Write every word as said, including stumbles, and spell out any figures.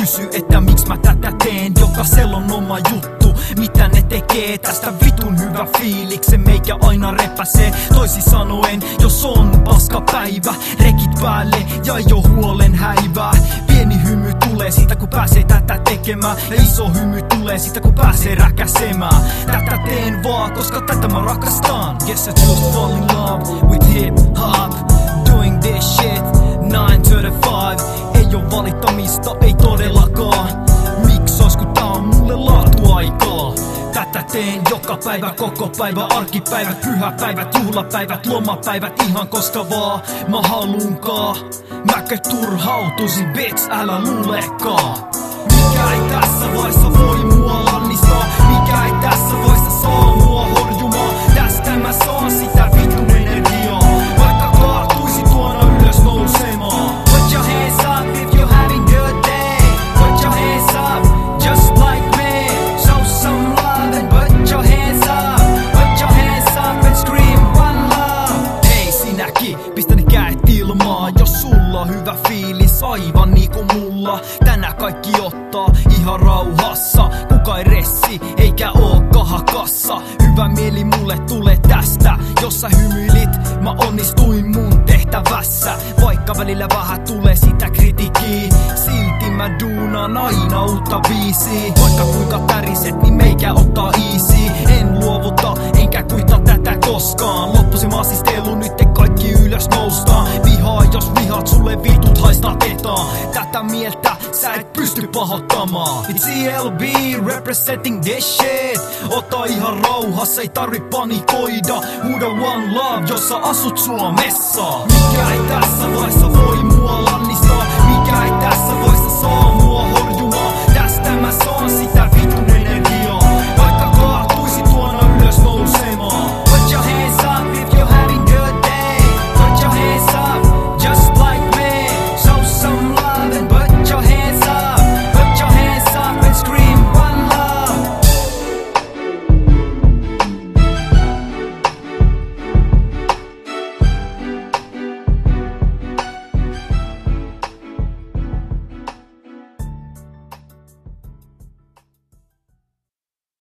kysy, että miksi mä tätä teen. Jokaisella on oma juttu, mitä ne tekee. Tästä vitun hyvä fiiliksen meikä aina repäsee. Toisin sanoen, jos on paska päivä, rekit päälle ja ei oo huolen häivää. Pieni hymy tulee siitä kun pääsee tätä tekemään, ja iso hymy tulee siitä kun pääsee räkäsemään. Tätä teen vaan, koska tätä mä rakastan. Guess I chose to fall in love with hip hop. Doing this shit nine to the five. Ei oo valittamista, ei todellakaan. Miks ois kun tää on mulle laatuaikaa? Tätä teen joka päivä, koko päivä, arkipäivät, pyhäpäivät, juhlapäivät, lomapäivät, ihan koska vaan mä haluunkaan. Mäkö turhautuisin, bitch, älä luulekaan. Mikä ei tässä vaiheessa voi mua lannistaa? Mikä ei tässä vaiheessa saa mua horjumaan? Tästä mä saan sitä vitun energiaa, vaikka kaatuisi tuona ylös nousemaan. Put your hands up if you're having good day. Put your hands up just like me. Show some love and put your hands up. Put your hands up and scream one love. Hei sinäkin, pistä ne käet ilmaan, jos sulla on hyvä fiilis, aivan niinku mulla. Tänään kaikki ottaa ihan rauhassa, kuka ei ressi eikä oo kahakassa. Hyvä mieli mulle tulee tästä, jos sä hymyilit, mä onnistuin mun tehtävässä. Vaikka välillä vähän tulee sitä kritiikkiä, silti mä duunan aina uutta biisiä. Vaikka kuinka täriset, niin meikä ottaa easy. En luovuta, enkä kuita tätä koskaan. Loppuisin maasistelu, nyt te kaikki ylös noustaan. Vihaa jos vihat, sulle vitut haistaa tetaa. Tätä mieltä sä et pysty pahoittamaan. It's E L B representing this shit. Ota ihan rauhassa, ei tarvi panikoida. Huuda one love, jos sä asut Suomessa. Mikä ei tässä vaiheessa voi mua lannistaa? Mikä ei tässä vaiheessa saa mua horjumaan? Tästä mä saan sitä